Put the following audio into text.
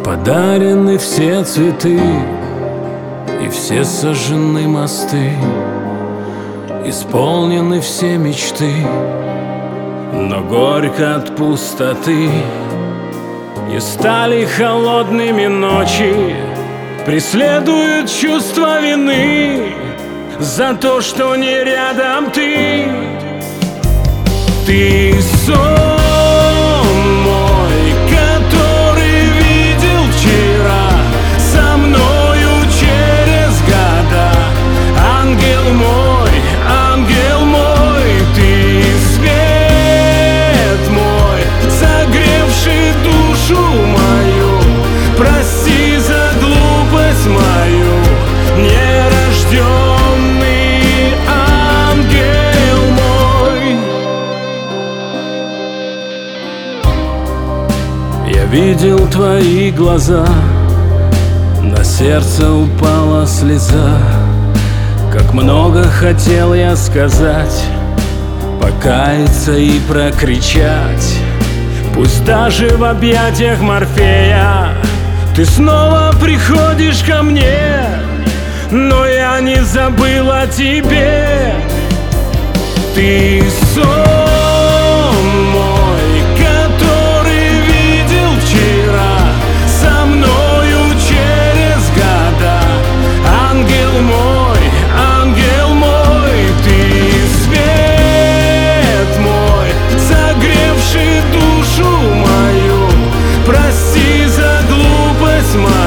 Подарены все цветы и все сожжены мосты, исполнены все мечты, но горько от пустоты. И стали холодными ночи, преследуют чувство вины за то, что не рядом ты. Ты сон мой, который видел вчера со мною через года. Ангел мой, ты свет мой, согревший душу мою. Прости за глупость мою, нерожденный ангел мой. Я видел твои глаза, на сердце упала слеза. Как много хотел я сказать, покаяться и прокричать. Пусть даже в объятиях Морфея ты снова приходишь ко мне, но я не забыл о тебе. Ты сон мой, который видел вчера со мною через года. Ангел мой, ты свет мой, согревший душу мою. Прости за глупость мою,